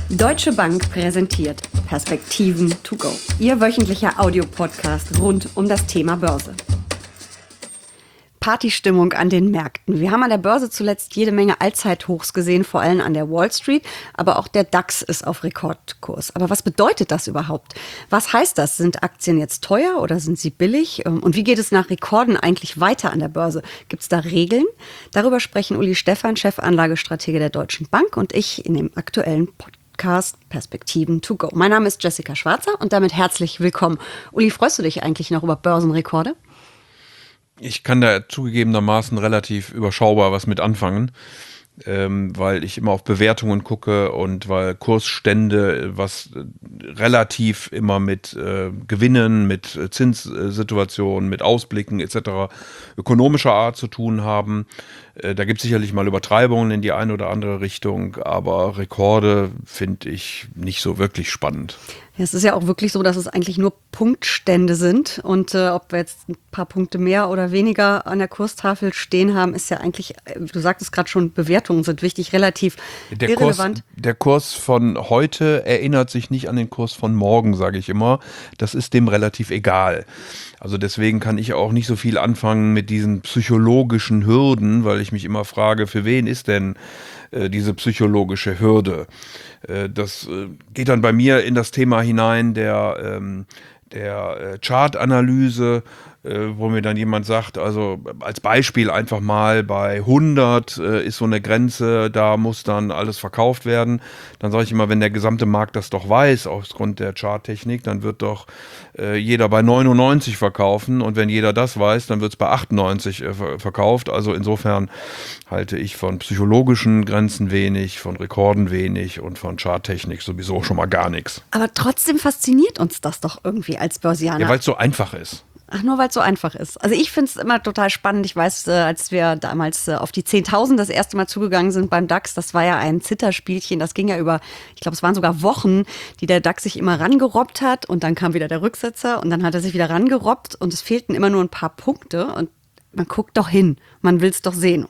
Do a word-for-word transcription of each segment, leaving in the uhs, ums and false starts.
Deutsche Bank präsentiert Perspektiven to go. Ihr wöchentlicher Audiopodcast rund um das Thema Börse. Partystimmung an den Märkten. Wir haben an der Börse zuletzt jede Menge Allzeithochs gesehen, vor allem an der Wall Street. Aber auch der DAX ist auf Rekordkurs. Aber was bedeutet das überhaupt? Was heißt das? Sind Aktien jetzt teuer oder sind sie billig? Und wie geht es nach Rekorden eigentlich weiter an der Börse? Gibt es da Regeln? Darüber sprechen Uli Stephan, Chefanlagestratege der Deutschen Bank, und ich in dem aktuellen Podcast Perspektiven to go. Mein Name ist Jessica Schwarzer und damit herzlich willkommen. Uli, freust du dich eigentlich noch über Börsenrekorde? Ich kann da zugegebenermaßen relativ überschaubar was mit anfangen, ähm, weil ich immer auf Bewertungen gucke und weil Kursstände was relativ immer mit äh, Gewinnen, mit Zinssituationen, mit Ausblicken et cetera ökonomischer Art zu tun haben. Äh, da gibt es sicherlich mal Übertreibungen in die eine oder andere Richtung, aber Rekorde finde ich nicht so wirklich spannend. Ja, es ist ja auch wirklich so, dass es eigentlich nur Punktstände sind und äh, ob wir jetzt ein paar Punkte mehr oder weniger an der Kurstafel stehen haben, ist ja eigentlich, du sagtest gerade schon, Bewertungen sind wichtig, relativ der irrelevant. Kurs, der Kurs von heute erinnert sich nicht an den Kurs von morgen, sage ich immer. Das ist dem relativ egal. Also deswegen kann ich auch nicht so viel anfangen mit diesen psychologischen Hürden, weil ich mich immer frage, für wen ist denn äh, diese psychologische Hürde? Äh, das äh, geht dann bei mir in das Thema hinein der, ähm, der äh, Chartanalyse, äh, wo mir dann jemand sagt, also als Beispiel einfach mal bei hundert äh, ist so eine Grenze, da muss dann alles verkauft werden. Dann sage ich immer, wenn der gesamte Markt das doch weiß, aufgrund der Charttechnik, dann wird doch äh, jeder bei neunundneunzig verkaufen, und wenn jeder das weiß, dann wird es bei achtundneunzig äh, verkauft. Also insofern halte ich von psychologischen Grenzen wenig, von Rekorden wenig und von Charttechnik sowieso schon mal gar nichts. Aber trotzdem fasziniert uns das doch irgendwie als Börsianer. Ja, weil es so einfach ist. Ach, nur weil es so einfach ist. Also ich finde es immer total spannend. Ich weiß, äh, als wir damals äh, auf die zehntausend das erste Mal zugegangen sind beim DAX, das war ja ein Zitterspielchen. Das ging ja über, ich glaube, es waren sogar Wochen, die der DAX sich immer rangerobbt hat, und dann kam wieder der Rücksetzer und dann hat er sich wieder rangerobbt und es fehlten immer nur ein paar Punkte, und man guckt doch hin, man will es doch sehen.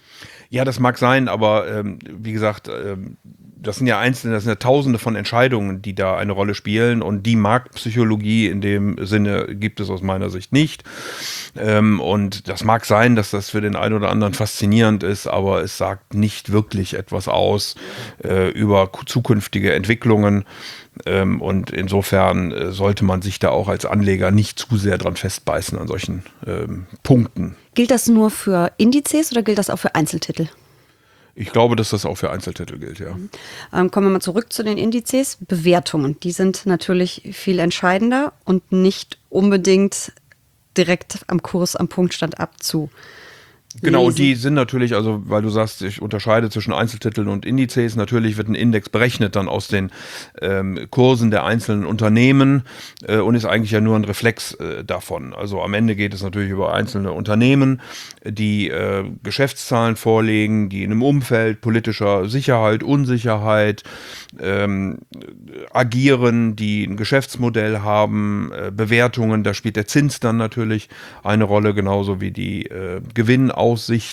Ja, das mag sein, aber ähm, wie gesagt, ähm, das sind ja einzelne, das sind ja Tausende von Entscheidungen, die da eine Rolle spielen, und die Marktpsychologie in dem Sinne gibt es aus meiner Sicht nicht. Ähm, und das mag sein, dass das für den einen oder anderen faszinierend ist, aber es sagt nicht wirklich etwas aus äh, über zukünftige Entwicklungen. Ähm, und insofern äh, sollte man sich da auch als Anleger nicht zu sehr dran festbeißen an solchen ähm, Punkten. Gilt das nur für Indizes oder gilt das auch für Einzeltitel? Ich glaube, dass das auch für Einzeltitel gilt, ja. Ähm, kommen wir mal zurück zu den Indizes. Bewertungen, die sind natürlich viel entscheidender und nicht unbedingt direkt am Kurs, am Punktstand abzu. Genau, und die sind natürlich, also weil du sagst, ich unterscheide zwischen Einzeltiteln und Indizes, natürlich wird ein Index berechnet dann aus den ähm, Kursen der einzelnen Unternehmen äh, und ist eigentlich ja nur ein Reflex äh, davon. Also am Ende geht es natürlich über einzelne Unternehmen, die äh, Geschäftszahlen vorlegen, die in einem Umfeld politischer Sicherheit, Unsicherheit ähm, agieren, die ein Geschäftsmodell haben, äh, Bewertungen, da spielt der Zins dann natürlich eine Rolle, genauso wie die äh, Gewinnaussichten.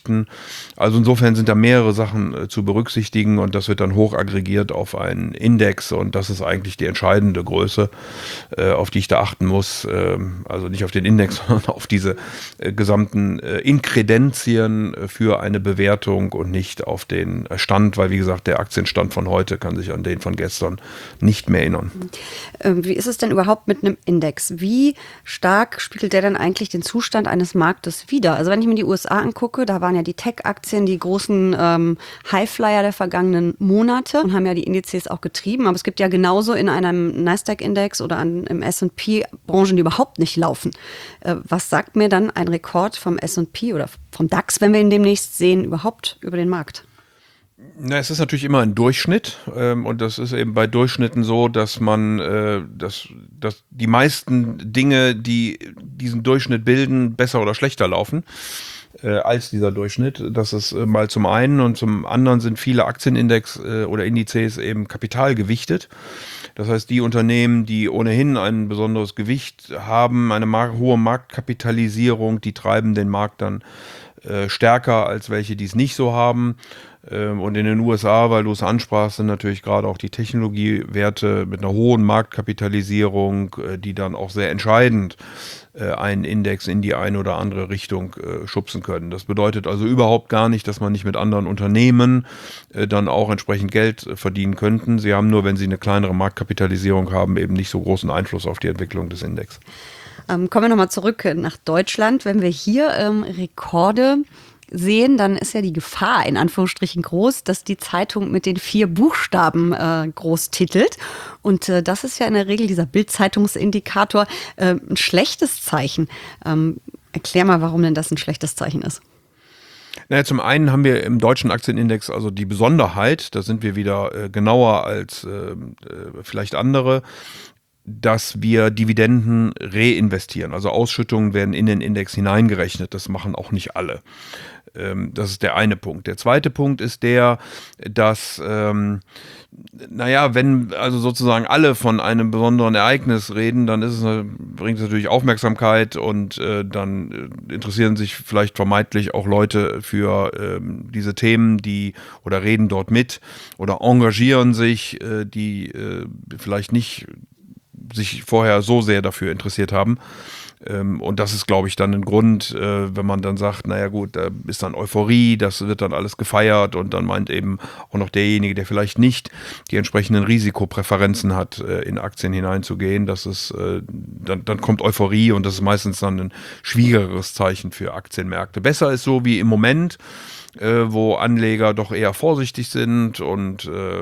Also insofern sind da mehrere Sachen äh, zu berücksichtigen, und das wird dann hoch aggregiert auf einen Index, und das ist eigentlich die entscheidende Größe, äh, auf die ich da achten muss. Ähm, also nicht auf den Index, sondern auf diese äh, gesamten äh, Inkredenzien äh, für eine Bewertung und nicht auf den Stand, weil wie gesagt, der Aktienstand von heute kann sich an den von gestern nicht mehr erinnern. Ähm, wie ist es denn überhaupt mit einem Index? Wie stark spiegelt der denn eigentlich den Zustand eines Marktes wider? Also wenn ich mir die U S A angucke, da waren ja die Tech-Aktien die großen ähm, Highflyer der vergangenen Monate und haben ja die Indizes auch getrieben. Aber es gibt ja genauso in einem Nasdaq-Index oder an, im S und P Branchen, die überhaupt nicht laufen. Äh, was sagt mir dann ein Rekord vom S und P oder vom DAX, wenn wir ihn demnächst sehen, überhaupt über den Markt? Na, es ist natürlich immer ein Durchschnitt, ähm, und das ist eben bei Durchschnitten so, dass man, äh, dass, dass die meisten Dinge, die diesen Durchschnitt bilden, besser oder schlechter laufen äh, als dieser Durchschnitt. Das ist äh, mal zum einen, und zum anderen sind viele Aktienindex äh, oder Indizes eben kapitalgewichtet. Das heißt, die Unternehmen, die ohnehin ein besonderes Gewicht haben, eine mar- hohe Marktkapitalisierung, die treiben den Markt dann äh, stärker als welche, die es nicht so haben. Ähm, und in den U S A, weil du es ansprachst, sind natürlich gerade auch die Technologiewerte mit einer hohen Marktkapitalisierung, äh, die dann auch sehr entscheidend äh, einen Index in die eine oder andere Richtung äh, schubsen können. Das bedeutet also überhaupt gar nicht, dass man nicht mit anderen Unternehmen äh, dann auch entsprechend Geld äh, verdienen könnten. Sie haben nur, wenn sie eine kleinere Marktkapitalisierung haben, eben nicht so großen Einfluss auf die Entwicklung des Index. Ähm, kommen wir nochmal zurück nach Deutschland. Wenn wir hier ähm, Rekorde sehen, dann ist ja die Gefahr in Anführungsstrichen groß, dass die Zeitung mit den vier Buchstaben äh, groß titelt. Und äh, das ist ja in der Regel dieser Bild-Zeitungsindikator äh, ein schlechtes Zeichen. Ähm, erklär mal, warum denn das ein schlechtes Zeichen ist. Naja, zum einen haben wir im deutschen Aktienindex also die Besonderheit, da sind wir wieder äh, genauer als äh, vielleicht andere, dass wir Dividenden reinvestieren. Also Ausschüttungen werden in den Index hineingerechnet. Das machen auch nicht alle. Ähm, das ist der eine Punkt. Der zweite Punkt ist der, dass, ähm, naja, wenn also sozusagen alle von einem besonderen Ereignis reden, dann ist es, bringt es natürlich Aufmerksamkeit und äh, dann interessieren sich vielleicht vermeintlich auch Leute für ähm, diese Themen, die oder reden dort mit oder engagieren sich, äh, die äh, vielleicht nicht sich vorher so sehr dafür interessiert haben. Ähm, und das ist, glaube ich, dann ein Grund, äh, wenn man dann sagt, naja gut, da ist dann Euphorie, das wird dann alles gefeiert und dann meint eben auch noch derjenige, der vielleicht nicht die entsprechenden Risikopräferenzen hat, äh, in Aktien hineinzugehen, dass es, äh, dann, dann kommt Euphorie und das ist meistens dann ein schwierigeres Zeichen für Aktienmärkte. Besser ist so wie im Moment, äh, wo Anleger doch eher vorsichtig sind und äh,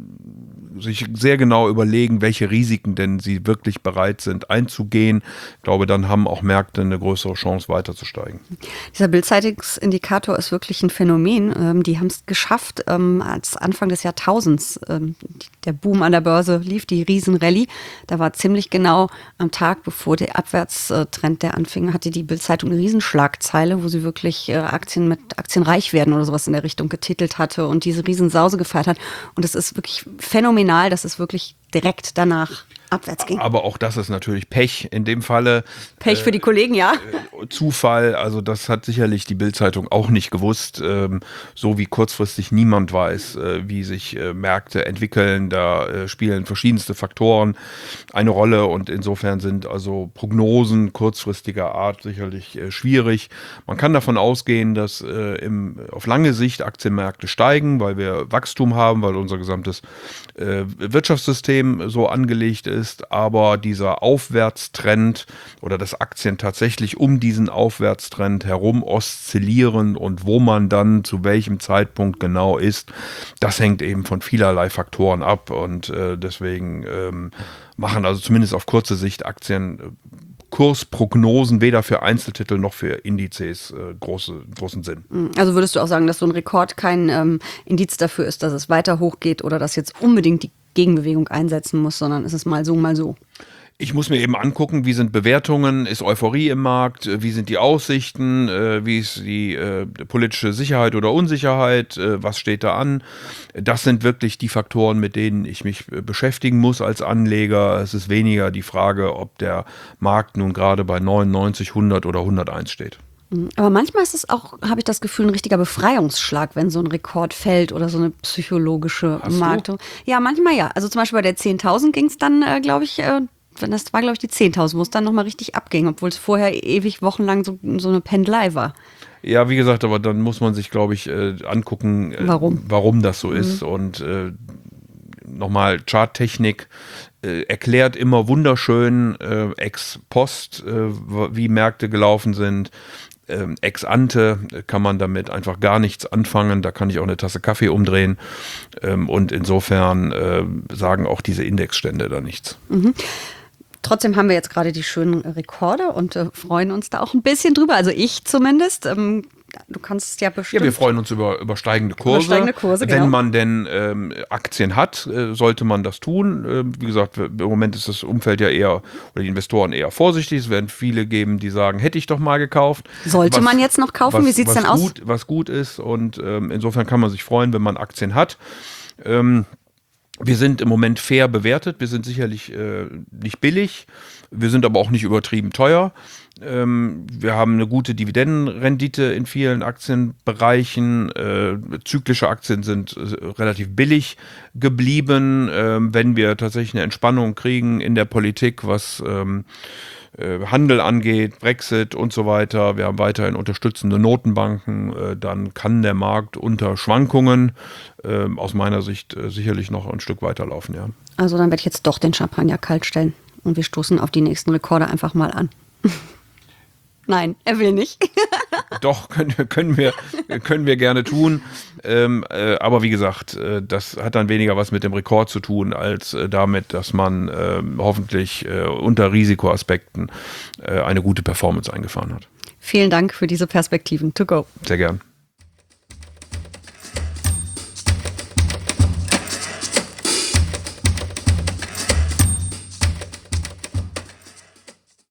sich sehr genau überlegen, welche Risiken denn sie wirklich bereit sind einzugehen. Ich glaube, dann haben auch Märkte eine größere Chance, weiterzusteigen. Dieser Bild-Zeitungsindikator ist wirklich ein Phänomen. Ähm, die haben es geschafft, ähm, als Anfang des Jahrtausends ähm, der Boom an der Börse lief, die Riesenrallye. Da war ziemlich genau am Tag, bevor der Abwärtstrend der anfing, hatte die Bild-Zeitung eine Riesenschlagzeile, wo sie wirklich äh, Aktien mit Aktienreich werden oder sowas in der Richtung getitelt hatte und diese Riesensause gefeiert hat. Und es ist wirklich phänomenal, dass es wirklich direkt danach abwärts ging. Aber auch das ist natürlich Pech in dem Falle. Pech äh, für die Kollegen, ja. Äh, Zufall, also das hat sicherlich die Bild-Zeitung auch nicht gewusst, ähm, so wie kurzfristig niemand weiß, äh, wie sich äh, Märkte entwickeln. Da äh, spielen verschiedenste Faktoren eine Rolle und insofern sind also Prognosen kurzfristiger Art sicherlich äh, schwierig. Man kann davon ausgehen, dass äh, im, auf lange Sicht Aktienmärkte steigen, weil wir Wachstum haben, weil unser gesamtes äh, Wirtschaftssystem so angelegt ist. Ist, aber dieser Aufwärtstrend oder dass Aktien tatsächlich um diesen Aufwärtstrend herum oszillieren und wo man dann zu welchem Zeitpunkt genau ist, das hängt eben von vielerlei Faktoren ab und äh, deswegen ähm, machen also zumindest auf kurze Sicht Aktien äh, Kursprognosen weder für Einzeltitel noch für Indizes äh, große, großen Sinn. Also würdest du auch sagen, dass so ein Rekord kein ähm, Indiz dafür ist, dass es weiter hochgeht oder dass jetzt unbedingt die Gegenbewegung einsetzen muss, sondern ist es mal so, mal so? Ich muss mir eben angucken, wie sind Bewertungen, ist Euphorie im Markt, wie sind die Aussichten, äh, wie ist die äh, politische Sicherheit oder Unsicherheit, äh, was steht da an. Das sind wirklich die Faktoren, mit denen ich mich äh, beschäftigen muss als Anleger. Es ist weniger die Frage, ob der Markt nun gerade bei neunundneunzig, hundert oder hunderteins steht. Aber manchmal ist es auch, habe ich das Gefühl, ein richtiger Befreiungsschlag, wenn so ein Rekord fällt oder so eine psychologische Marktung. Ja, manchmal ja. Also zum Beispiel bei der zehntausend ging es dann, äh, glaube ich, äh, das war, glaube ich, die zehntausend, wo es dann nochmal richtig abging, obwohl es vorher ewig wochenlang so, so eine Pendelei war. Ja, wie gesagt, aber dann muss man sich, glaube ich, äh, angucken, äh, warum? warum das so mhm. ist. Und äh, nochmal Charttechnik äh, erklärt immer wunderschön äh, ex post, äh, wie Märkte gelaufen sind. Ähm, ex ante kann man damit einfach gar nichts anfangen. Da kann ich auch eine Tasse Kaffee umdrehen. Ähm, und insofern äh, sagen auch diese Indexstände da nichts. Mhm. Trotzdem haben wir jetzt gerade die schönen Rekorde und äh, freuen uns da auch ein bisschen drüber. Also ich zumindest. Ähm, du kannst es ja bestimmt. Ja, wir freuen uns über, über steigende Kurse. Über steigende Kurse, Wenn genau. man denn ähm, Aktien hat, äh, sollte man das tun. Äh, wie gesagt, im Moment ist das Umfeld ja eher, oder die Investoren eher vorsichtig. Es werden viele geben, die sagen, hätte ich doch mal gekauft. Sollte was, man jetzt noch kaufen? Was, wie sieht es denn gut, aus? Was gut ist und ähm, insofern kann man sich freuen, wenn man Aktien hat. Ähm, Wir sind im Moment fair bewertet, wir sind sicherlich äh, nicht billig, wir sind aber auch nicht übertrieben teuer. Ähm, wir haben eine gute Dividendenrendite in vielen Aktienbereichen. Äh, zyklische Aktien sind äh, relativ billig geblieben. Ähm, wenn wir tatsächlich eine Entspannung kriegen in der Politik, was ähm, äh, Handel angeht, Brexit und so weiter, wir haben weiterhin unterstützende Notenbanken, äh, dann kann der Markt unter Schwankungen äh, aus meiner Sicht äh, sicherlich noch ein Stück weiterlaufen. Ja. Also dann werde ich jetzt doch den Champagner kalt stellen und wir stoßen auf die nächsten Rekorde einfach mal an. Nein, er will nicht. Doch, können, können, wir, können wir gerne tun. Ähm, äh, aber wie gesagt, äh, das hat dann weniger was mit dem Rekord zu tun, als äh, damit, dass man äh, hoffentlich äh, unter Risikoaspekten äh, eine gute Performance eingefahren hat. Vielen Dank für diese Perspektiven. To go. Sehr gern.